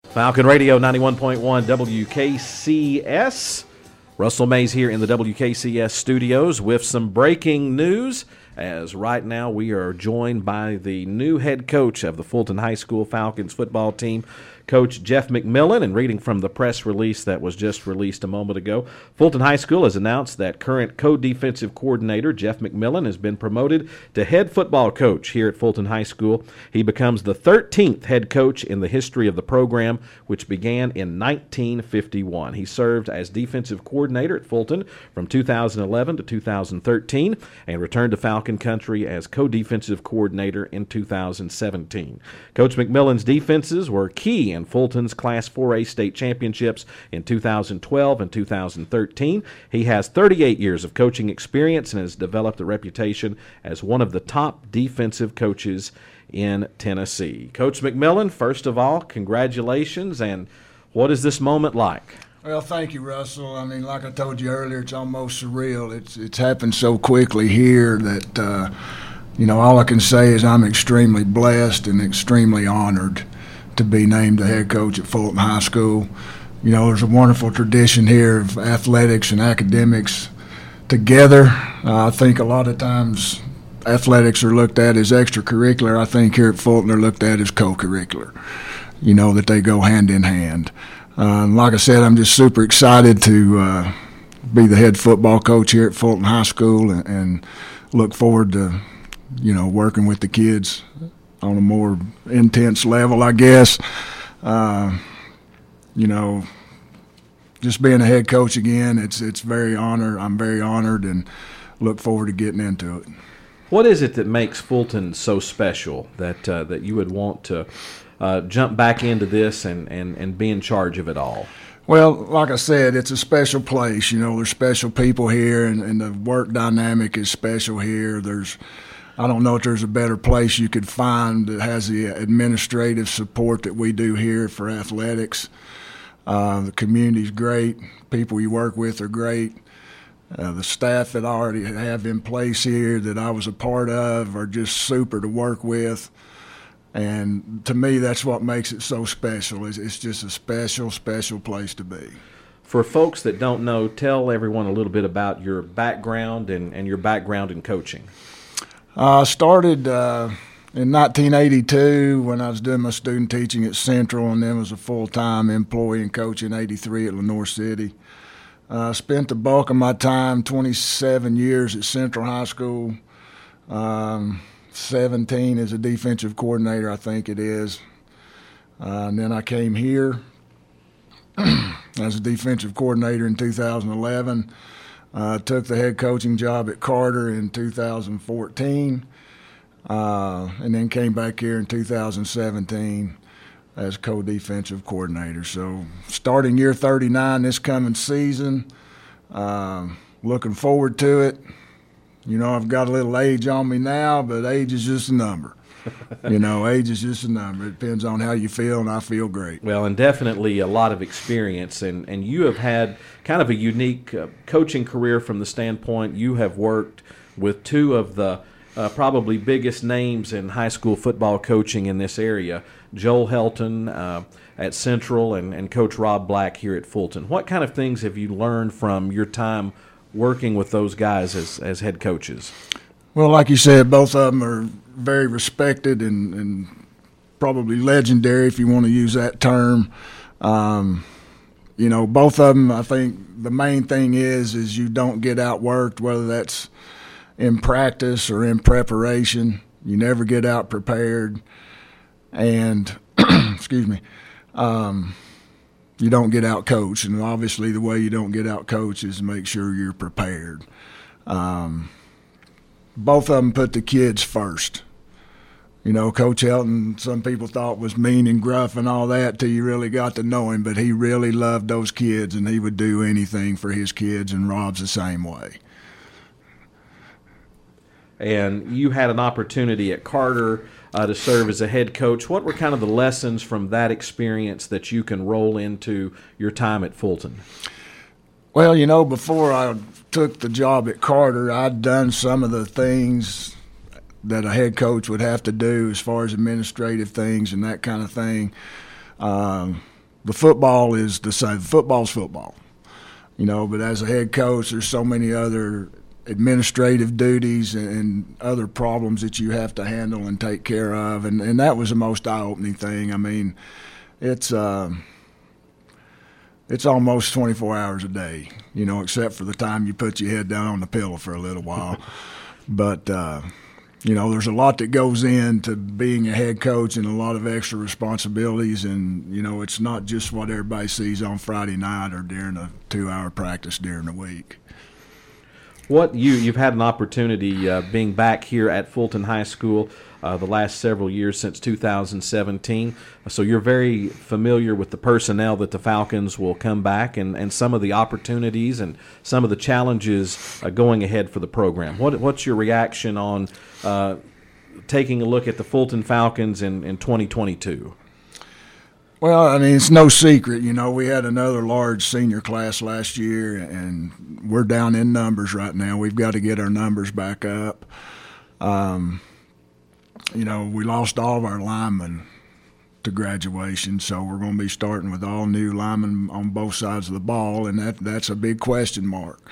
Falcon Radio 91.1 WKCS. Russell Mays here in the WKCS studios with some breaking news, as right now we are joined by the new head coach of the Fulton High School Falcons football team, Coach Jeff McMillan. And reading from the press release that was just released a moment ago, Fulton High School has announced that current co-defensive coordinator Jeff McMillan has been promoted to head football coach here at Fulton High School. He becomes the 13th head coach in the history of the program, which began in 1951. He served as defensive coordinator at Fulton from 2011 to 2013 and returned to Falcon Country as co-defensive coordinator in 2017. Coach McMillan's defenses were key in Fulton's Class 4A state championships in 2012 and 2013. He has 38 years of coaching experience and has developed a reputation as one of the top defensive coaches in Tennessee. Coach McMillan, first of all, congratulations, and what is this moment like? Well, thank you, Russell. I mean, like I told you earlier, it's almost surreal. It's happened so quickly here that, all I can say is I'm extremely blessed and extremely honored to be named the head coach at Fulton High School. You know, there's a wonderful tradition here of athletics and academics together. I think a lot of times athletics are looked at as extracurricular. I think here at Fulton they're looked at as co-curricular, that they go hand in hand. Like I said, I'm just super excited to be the head football coach here at Fulton High School and look forward to, working with the kids on a more intense level, I guess. Just being a head coach again, it's very honored. I'm very honored and look forward to getting into it. What is it that makes Fulton so special that you would want to jump back into this and be in charge of it all? Well, like I said, it's a special place. There's special people here, and the work dynamic is special here. I don't know if there's a better place you could find that has the administrative support that we do here for athletics. The community's great. People you work with are great. The staff that I already have in place here that I was a part of are just super to work with. And to me, that's what makes it so special. It's just a special, special place to be. For folks that don't know, tell everyone a little bit about your background and your background in coaching. I started in 1982 when I was doing my student teaching at Central, and then was a full-time employee and coach in 83 at Lenoir City. I spent the bulk of my time, 27 years at Central High School, 17 as a defensive coordinator, I think it is. And then I came here as a defensive coordinator in 2011. Took the head coaching job at Carter in 2014, and then came back here in 2017 as co-defensive coordinator. So starting year 39 this coming season, looking forward to it. I've got a little age on me now, but age is just a number. Age is just a number. It depends on how you feel, and I feel great. Well, and definitely a lot of experience, and you have had kind of a unique coaching career from the standpoint you have worked with two of the probably biggest names in high school football coaching in this area, Joel Helton at Central and Coach Rob Black here at Fulton. What kind of things have you learned from your time working with those guys as head coaches? Well, like you said, both of them are very respected and probably legendary, if you want to use that term. Both of them, I think the main thing is you don't get outworked, whether that's in practice or in preparation. You never get out prepared. And, excuse me, you don't get out coached. And obviously the way you don't get out coached is to make sure you're prepared. Both of them put the kids first. Coach Helton, some people thought was mean and gruff and all that till you really got to know him, but he really loved those kids, and he would do anything for his kids, and Rob's the same way. And you had an opportunity at Carter to serve as a head coach. What were kind of the lessons from that experience that you can roll into your time at Fulton? Well, before I took the job at Carter, I'd done some of the things that a head coach would have to do as far as administrative things and that kind of thing. the football is the same. Football's football, but as a head coach, there's so many other administrative duties and other problems that you have to handle and take care of, and that was the most eye-opening thing. I mean, it's almost 24 hours a day, except for the time you put your head down on the pillow for a little while. But there's a lot that goes into being a head coach and a lot of extra responsibilities, and it's not just what everybody sees on Friday night or during a 2-hour practice during the week. You've had an opportunity being back here at Fulton High School the last several years since 2017, so you're very familiar with the personnel that the Falcons will come back and some of the opportunities and some of the challenges going ahead for the program. What's your reaction on taking a look at the Fulton Falcons in 2022? Well, I mean, it's no secret. We had another large senior class last year, and we're down in numbers right now. We've got to get our numbers back up. We lost all of our linemen to graduation, so we're going to be starting with all new linemen on both sides of the ball, and that's a big question mark.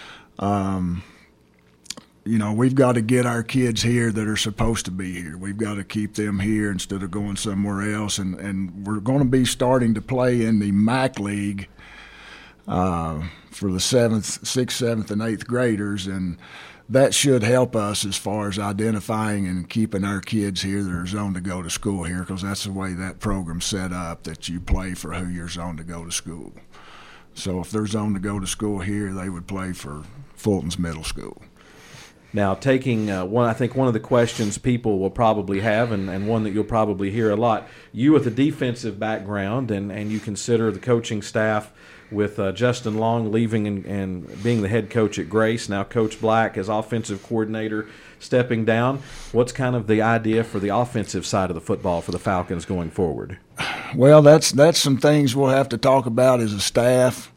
We've got to get our kids here that are supposed to be here. We've got to keep them here instead of going somewhere else. And we're going to be starting to play in the MAC League for the 6th, 7th, and 8th graders. And that should help us as far as identifying and keeping our kids here that are zoned to go to school here, because that's the way that program's set up, that you play for who you're zoned to go to school. So if they're zoned to go to school here, they would play for Fulton's middle school. Now, taking I think one of the questions people will probably have, and one that you'll probably hear a lot, you with a defensive background, and you consider the coaching staff with Justin Long leaving and being the head coach at Grace, now Coach Black as offensive coordinator stepping down. What's kind of the idea for the offensive side of the football for the Falcons going forward? Well, that's some things we'll have to talk about as a staff.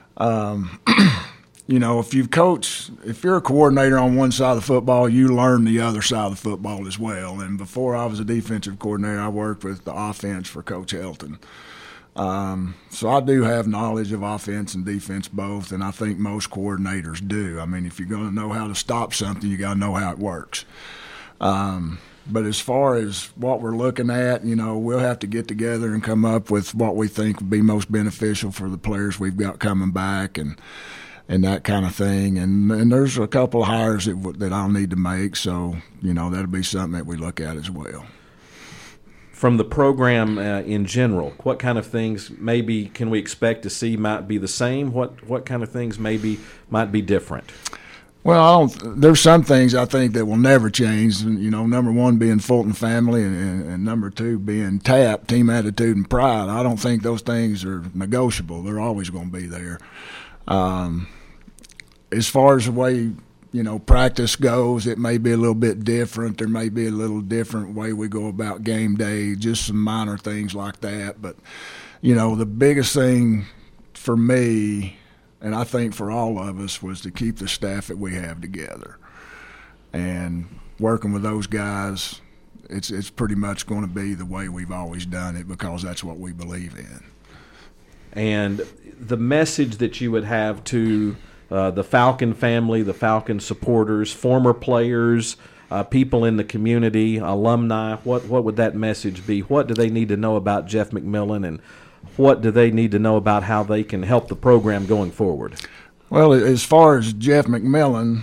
If you're a coordinator on one side of the football, you learn the other side of the football as well. And before I was a defensive coordinator, I worked with the offense for Coach Helton. So I do have knowledge of offense and defense both, and I think most coordinators do. I mean, if you're going to know how to stop something, you got to know how it works. But as far as what we're looking at, we'll have to get together and come up with what we think would be most beneficial for the players we've got coming back and that kind of thing. And there's a couple of hires that I'll need to make, so, that'll be something that we look at as well. From the program in general, what kind of things maybe can we expect to see might be the same? What kind of things maybe might be different? Well, there's some things I think that will never change. Number one being Fulton family, and number two being TAP, team attitude and pride. I don't think those things are negotiable. They're always going to be there. As far as the way practice goes, it may be a little bit different. There may be a little different way we go about game day, just some minor things like that. But the biggest thing for me, and I think for all of us, was to keep the staff that we have together. And working with those guys, it's pretty much going to be the way we've always done it, because that's what we believe in. And the message that you would have to the Falcon family, the Falcon supporters, former players, people in the community, alumni, what would that message be? What do they need to know about Jeff McMillan, and what do they need to know about how they can help the program going forward? Well, as far as Jeff McMillan,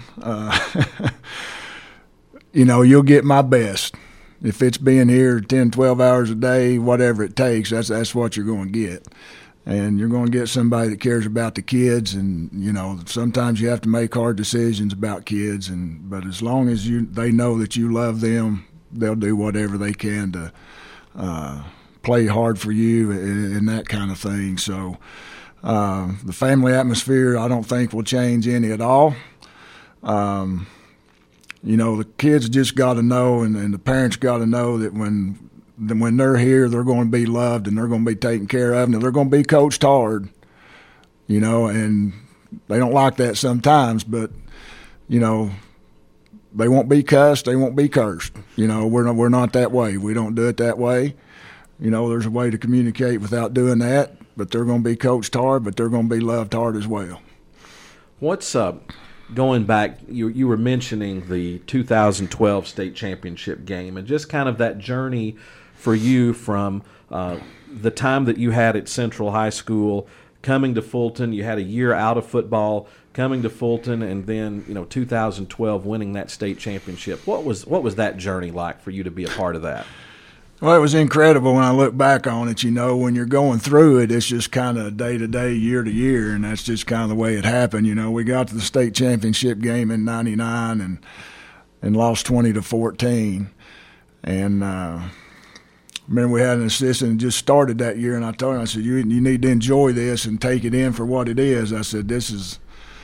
you'll get my best. If it's being here 10, 12 hours a day, whatever it takes, that's what you're going to get. And you're going to get somebody that cares about the kids, and sometimes you have to make hard decisions about kids, but as long as they know that you love them, they'll do whatever they can to play hard for you and that kind of thing. So the family atmosphere, I don't think will change any at all. The kids just got to know, and the parents got to know that when they're here, they're going to be loved and they're going to be taken care of, and they're going to be coached hard, and they don't like that sometimes, but, they won't be cussed, they won't be cursed. We're not that way. We don't do it that way. There's a way to communicate without doing that. but they're going to be coached hard, but they're going to be loved hard as well. What's going back, you were mentioning the 2012 state championship game and just kind of that journey for you from the time that you had at Central High School, coming to Fulton. You had a year out of football, coming to Fulton, and then 2012 winning that state championship. What was that journey like for you to be a part of that? Well, it was incredible when I look back on it. When you're going through it, it's just kind of day to day, year to year, and that's just kind of the way it happened. We got to the state championship game in '99 and lost 20-14. And remember, we had an assistant that just started that year, and I told him, I said, you need to enjoy this and take it in for what it is. I said, this is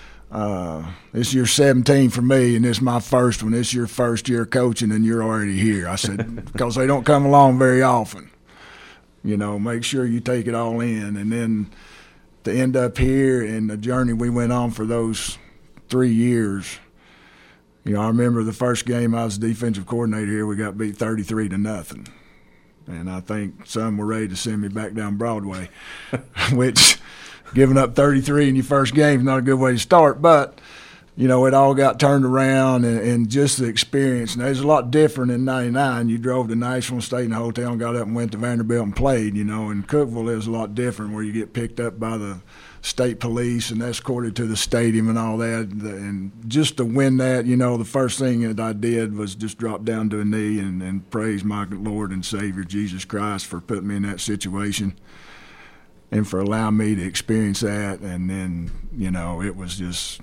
year 17 for me, and this is my first one. This is your first year coaching, and you're already here. I said, because they don't come along very often. Make sure you take it all in. And then to end up here and the journey we went on for those 3 years, I remember the first game I was defensive coordinator here, we got beat 33-0. And I think some were ready to send me back down Broadway, which – giving up 33 in your first game is not a good way to start, but, it all got turned around and just the experience. And it was a lot different in '99. You drove to Nashville, stayed in the hotel, and got up and went to Vanderbilt and played, In Cookeville, it was a lot different where you get picked up by the state police and escorted to the stadium and all that. And just to win that, the first thing that I did was just drop down to a knee and praise my Lord and Savior, Jesus Christ, for putting me in that situation and for allowing me to experience that. And then, it was just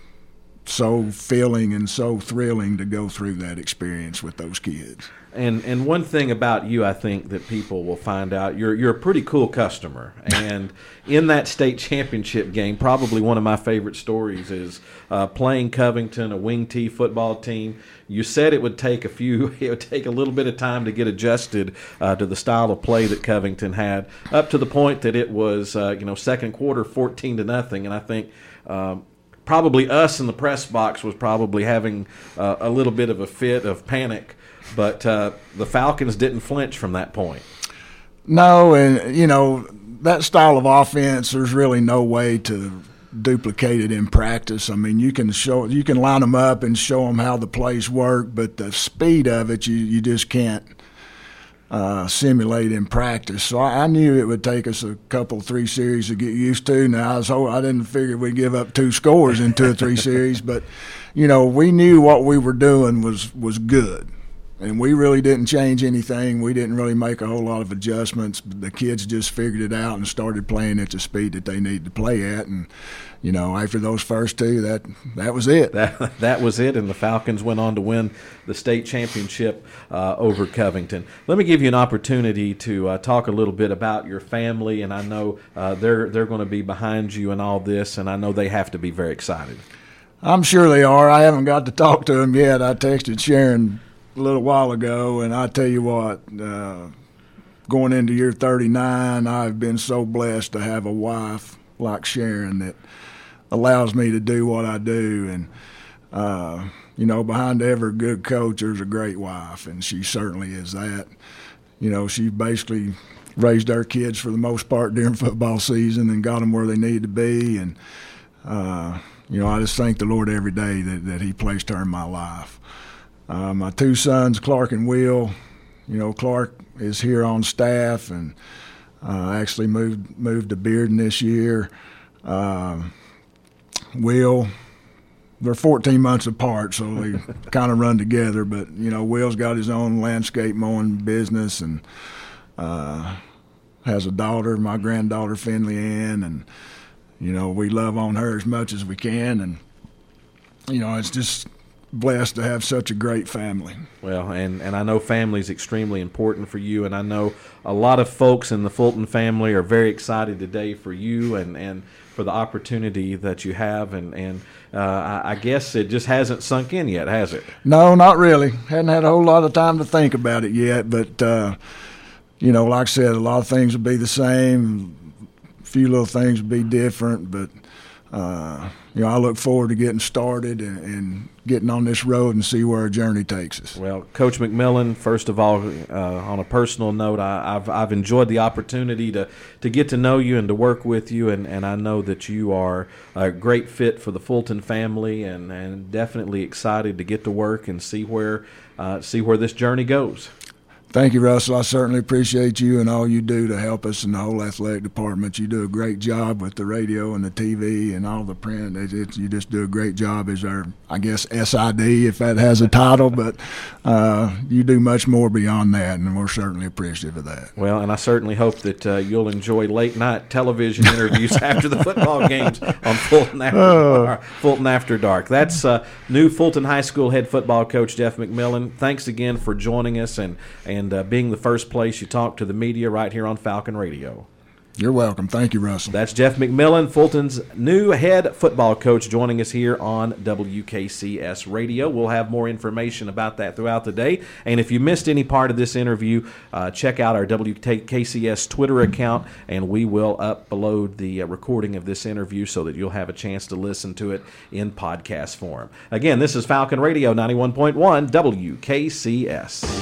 so filling and so thrilling to go through that experience with those kids. And one thing about you, I think that people will find out, you're a pretty cool customer. And in that state championship game, probably one of my favorite stories is playing Covington, a wing T football team. You said it would take a little bit of time to get adjusted to the style of play that Covington had, up to the point that it was, second quarter 14-0. And I think probably us in the press box was probably having a little bit of a fit of panic. But the Falcons didn't flinch from that point. No, and, that style of offense, there's really no way to duplicate it in practice. I mean, you can line them up and show them how the plays work, but the speed of it, you just can't simulate in practice. So I knew it would take us a couple, 3 series to get used to. Now, I didn't figure we'd give up 2 scores in 2 or 3 series, but, we knew what we were doing was good. And we really didn't change anything. We didn't really make a whole lot of adjustments. The kids just figured it out and started playing at the speed that they needed to play at. And, after those first 2, that was it. That was it, and the Falcons went on to win the state championship over Covington. Let me give you an opportunity to talk a little bit about your family, and I know they're going to be behind you in all this, and I know they have to be very excited. I'm sure they are. I haven't got to talk to them yet. I texted Sharon a little while ago, and I tell you what, going into year 39, I've been so blessed to have a wife like Sharon that allows me to do what I do. And behind every good coach there's a great wife, and she certainly is that. She basically raised our kids for the most part during football season and got them where they needed to be. And I just thank the Lord every day that he placed her in my life. My 2 sons, Clark and Will, Clark is here on staff and actually moved to Bearden this year. Will, they're 14 months apart, so they kind of run together. But, Will's got his own landscape mowing business and has a daughter, my granddaughter, Finley Ann, and, we love on her as much as we can. And, it's just blessed to have such a great family. Well, and I know family is extremely important for you, and I know a lot of folks in the Fulton family are very excited today for you and for the opportunity that you have, and I guess it just hasn't sunk in yet, has it? No, not really. Hadn't had a whole lot of time to think about it yet, but, like I said, a lot of things will be the same, a few little things will be different, but I look forward to getting started and getting on this road and see where our journey takes us. Well, Coach McMillan, first of all, on a personal note, I've enjoyed the opportunity to get to know you and to work with you, and I know that you are a great fit for the Fulton family, and definitely excited to get to work and see where this journey goes. Thank you, Russell. I certainly appreciate you and all you do to help us in the whole athletic department. You do a great job with the radio and the TV and all the print. You just do a great job as our, I guess, SID, if that has a title. But you do much more beyond that, and we're certainly appreciative of that. Well, and I certainly hope that you'll enjoy late-night television interviews after the football games on Fulton After Dark. That's new Fulton High School head football coach Jeff McMillan. Thanks again for joining us and being the first place you talk to the media right here on Falcon Radio. You're welcome. Thank you, Russell. That's Jeff McMillan, Fulton's new head football coach, joining us here on WKCS Radio. We'll have more information about that throughout the day. And if you missed any part of this interview, check out our WKCS Twitter account, and we will upload the recording of this interview so that you'll have a chance to listen to it in podcast form. Again, this is Falcon Radio 91.1 WKCS.